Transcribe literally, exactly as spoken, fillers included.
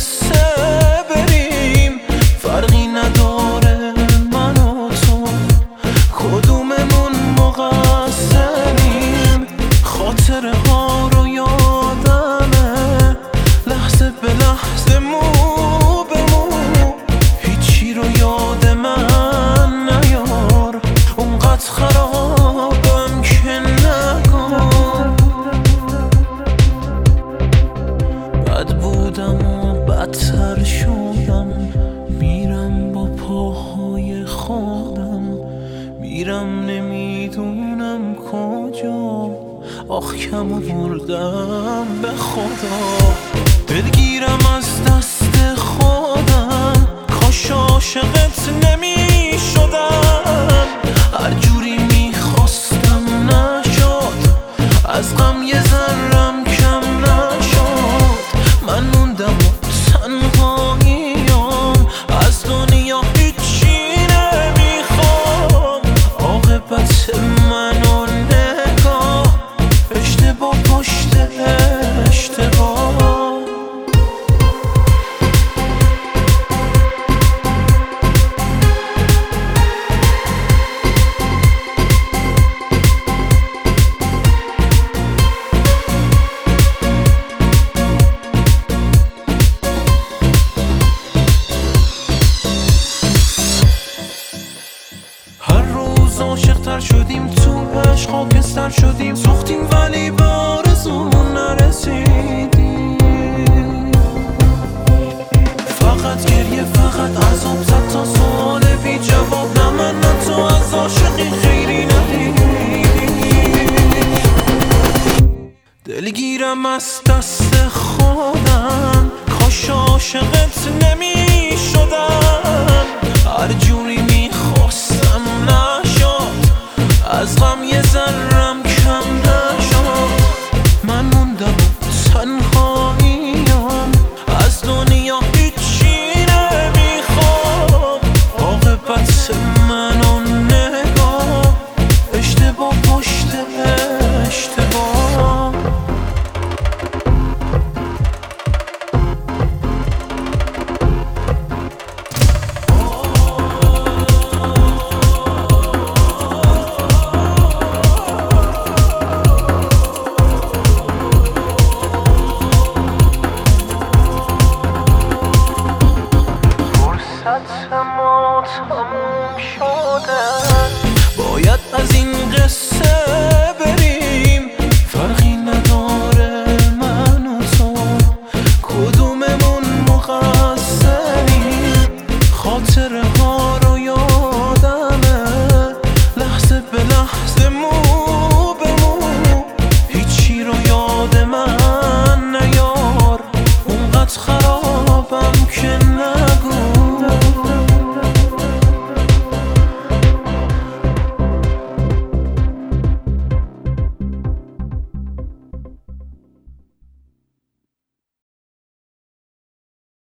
قصه بریم، فرقی نداره من و تو کدوممون مقصریم. خاطره ها رو یادمه لحظه به لحظه، مو به مو، هیچی رو یاد من نیار، اونقدر خرابم که نگار. بد بودم و بدتر شدم، میرم با پاهای خودم، میرم نمیدونم کجا، آخ کم آوردم به خدا. دلگیرم از دست خودم، کاش عاشقت نمی شدم، هر جوری میخواستم نشد، از غم یه ذرم کم نشد. من موندم و تنهاییم، از دنیا هیچی نمیخوام، عاقبت منو نگاه، اشتباه پشت اشتباه. عاشق‌تر شدیم، تو عشق خاکستر شدیم، سوختیم ولی به آرزومون نرسیدیم. فقط گریه، فقط عذاب زد تا سوال بی جواب، نه من نه تو از عاشقی خیری ندیدیم. دلگیرم از دست خودم، کاش عاشقت نمی شدم، هر جوری میخواستم نشد، از غم یه ذرم کم نشد. من موندم تنهاییم، از دنیا هیچی نمیخوام، عاقبت منو نگاه، اشتباه پشت اشتباه. ما